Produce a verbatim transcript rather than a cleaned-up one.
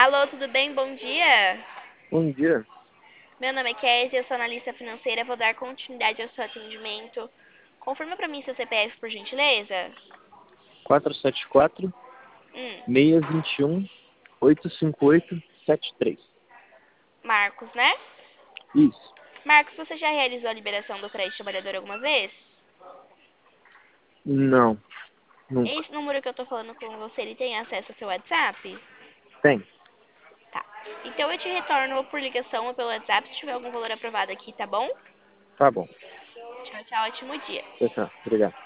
Alô, tudo bem? Bom dia. Bom dia. Meu nome é Kézia, eu sou analista financeira, vou dar continuidade ao seu atendimento. Confirma pra mim seu C P F, por gentileza. quatro sete quatro, Hum, seis dois um, oito cinco oito, sete três. Marcos, né? Isso. Marcos, você já realizou a liberação do crédito trabalhador alguma vez? Não, nunca. Esse número que eu tô falando com você, ele tem acesso ao seu WhatsApp? Tem. Tá. Então eu te retorno ou por ligação ou pelo WhatsApp se tiver algum valor aprovado aqui, tá bom? Tá bom. Tchau, tchau, ótimo dia. Tchau, tchau. Obrigado.